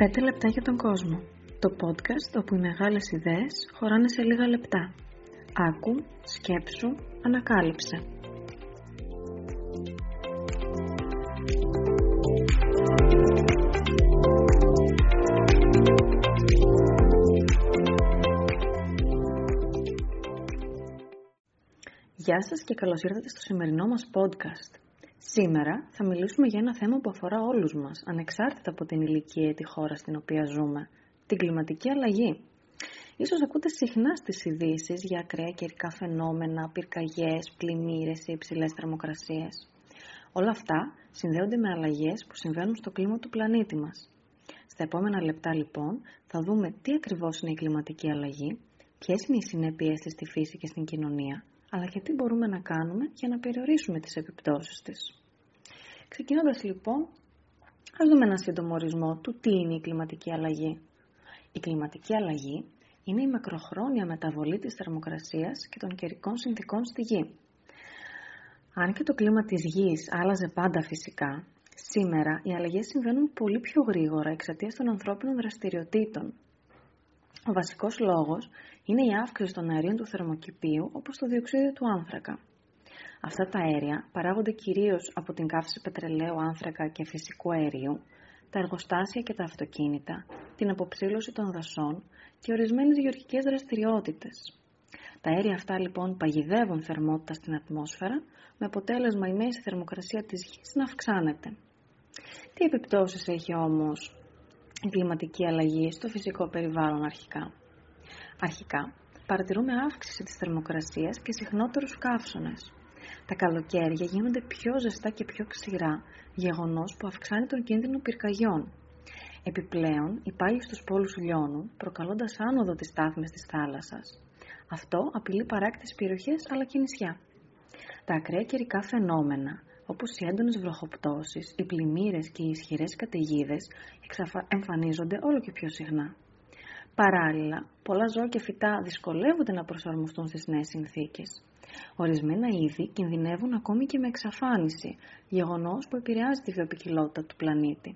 5 λεπτά για τον κόσμο. Το podcast όπου οι μεγάλες ιδέες χωράνε σε λίγα λεπτά. Άκου, σκέψου, ανακάλυψε. Γεια σας και καλώς ήρθατε στο σημερινό μας podcast. Σήμερα θα μιλήσουμε για ένα θέμα που αφορά όλους μας, ανεξάρτητα από την ηλικία ή τη χώρα στην οποία ζούμε, την κλιματική αλλαγή. Ίσως ακούτε συχνά στις ειδήσεις για ακραία καιρικά φαινόμενα, πυρκαγιές, πλημμύρες ή υψηλές θερμοκρασίες. Όλα αυτά συνδέονται με αλλαγές που συμβαίνουν στο κλίμα του πλανήτη μας. Στα επόμενα λεπτά λοιπόν θα δούμε τι ακριβώς είναι η κλιματική αλλαγή, ποιες είναι οι συνέπειες της στη φύση και στην κοινωνία, αλλά και τι μπορούμε να κάνουμε για να περιορίσουμε τις επιπτώσεις της. Ξεκινώντας λοιπόν, ας δούμε ένα σύντομο ορισμό του τι είναι η κλιματική αλλαγή. Η κλιματική αλλαγή είναι η μακροχρόνια μεταβολή της θερμοκρασίας και των καιρικών συνθηκών στη Γη. Αν και το κλίμα της Γης άλλαζε πάντα φυσικά, σήμερα οι αλλαγές συμβαίνουν πολύ πιο γρήγορα εξαιτίας των ανθρώπινων δραστηριοτήτων. Ο βασικός λόγος είναι η αύξηση των αερίων του θερμοκηπίου, όπως το διοξείδιο του άνθρακα. Αυτά τα αέρια παράγονται κυρίως από την καύση πετρελαίου, άνθρακα και φυσικού αερίου, τα εργοστάσια και τα αυτοκίνητα, την αποψήλωση των δασών και ορισμένες γεωργικές δραστηριότητες. Τα αέρια αυτά λοιπόν παγιδεύουν θερμότητα στην ατμόσφαιρα, με αποτέλεσμα η μέση θερμοκρασία της Γης να αυξάνεται. Τι επιπτώσεις έχει όμως η κλιματική αλλαγή στο φυσικό περιβάλλον αρχικά? Αρχικά, παρατηρούμε αύξηση της θερμοκρασίας και συχνότερους καύσωνες. Τα καλοκαίρια γίνονται πιο ζεστά και πιο ξηρά, γεγονός που αυξάνει τον κίνδυνο πυρκαγιών. Επιπλέον, οι πάγοι στους πόλους λιώνουν, προκαλώντας άνοδο της στάθμης της θάλασσας. Αυτό απειλεί παράκτιες περιοχές αλλά και νησιά. Τα ακραία καιρικά φαινόμενα, όπως οι έντονες βροχοπτώσεις, οι πλημμύρες και οι ισχυρές καταιγίδες, εμφανίζονται όλο και πιο συχνά. Παράλληλα, πολλά ζώα και φυτά δυσκολεύονται να προσαρμοστούν στις νέες συνθήκες. Ορισμένα είδη κινδυνεύουν ακόμη και με εξαφάνιση, γεγονός που επηρεάζει τη βιοποικιλότητα του πλανήτη.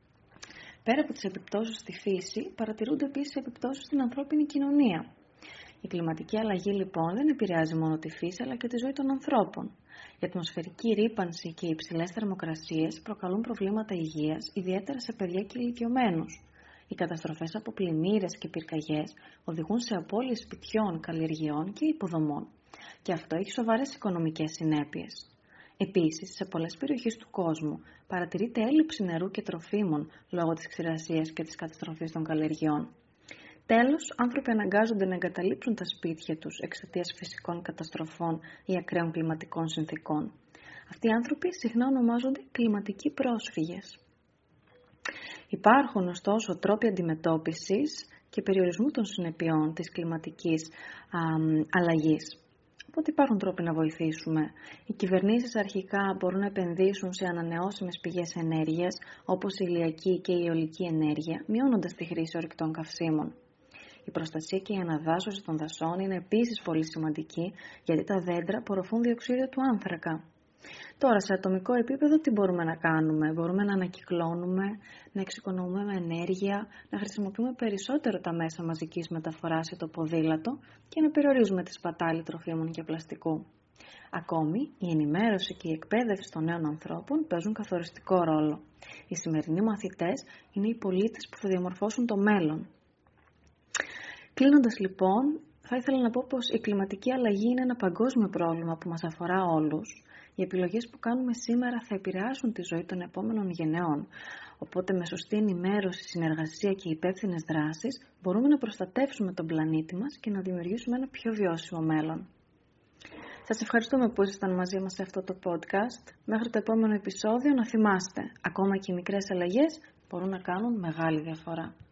Πέρα από τις επιπτώσεις στη φύση, παρατηρούνται επίσης επιπτώσεις στην ανθρώπινη κοινωνία. Η κλιματική αλλαγή λοιπόν δεν επηρεάζει μόνο τη φύση αλλά και τη ζωή των ανθρώπων. Η ατμοσφαιρική ρύπανση και οι υψηλές θερμοκρασίες προκαλούν προβλήματα υγείας, ιδιαίτερα σε παιδιά και ηλικιωμένους. Οι καταστροφές από πλημμύρες και πυρκαγιές οδηγούν σε απώλειες σπιτιών, καλλιεργειών και υποδομών. Και αυτό έχει σοβαρές οικονομικές συνέπειες. Επίσης, σε πολλές περιοχές του κόσμου παρατηρείται έλλειψη νερού και τροφίμων λόγω της ξηρασίας και της καταστροφής των καλλιεργειών. Τέλος, άνθρωποι αναγκάζονται να εγκαταλείψουν τα σπίτια τους εξαιτίας φυσικών καταστροφών ή ακραίων κλιματικών συνθηκών. Αυτοί οι άνθρωποι συχνά ονομάζονται κλιματικοί πρόσφυγες. Υπάρχουν ωστόσο τρόποι αντιμετώπισης και περιορισμού των συνεπειών της κλιματικής αλλαγής. Οπότε υπάρχουν τρόποι να βοηθήσουμε. Οι κυβερνήσεις αρχικά μπορούν να επενδύσουν σε ανανεώσιμες πηγές ενέργειας, όπως η ηλιακή και η αιωλική ενέργεια, μειώνοντας τη χρήση ορυκτών καυσίμων. Η προστασία και η αναδάσωση των δασών είναι επίσης πολύ σημαντική, γιατί τα δέντρα απορροφούν διοξείδιο του άνθρακα. Τώρα, σε ατομικό επίπεδο τι μπορούμε να κάνουμε? Μπορούμε να ανακυκλώνουμε, να εξοικονομούμε ενέργεια, να χρησιμοποιούμε περισσότερο τα μέσα μαζικής μεταφοράς ή το ποδήλατο και να περιορίζουμε τη σπατάλη τροφίμων και πλαστικού. Ακόμη, η ενημέρωση και η εκπαίδευση των νέων ανθρώπων παίζουν καθοριστικό ρόλο. Οι σημερινοί μαθητές είναι οι πολίτες που θα διαμορφώσουν το μέλλον. Κλείνοντας λοιπόν, θα ήθελα να πω πως η κλιματική αλλαγή είναι ένα παγκόσμιο πρόβλημα που μας αφορά όλους. Οι επιλογές που κάνουμε σήμερα θα επηρεάσουν τη ζωή των επόμενων γενεών. Οπότε με σωστή ενημέρωση, συνεργασία και υπεύθυνες δράσεις μπορούμε να προστατεύσουμε τον πλανήτη μας και να δημιουργήσουμε ένα πιο βιώσιμο μέλλον. Σας ευχαριστούμε που ήσασταν μαζί μας σε αυτό το podcast. Μέχρι το επόμενο επεισόδιο να θυμάστε, ακόμα και οι μικρές αλλαγές μπορούν να κάνουν μεγάλη διαφορά.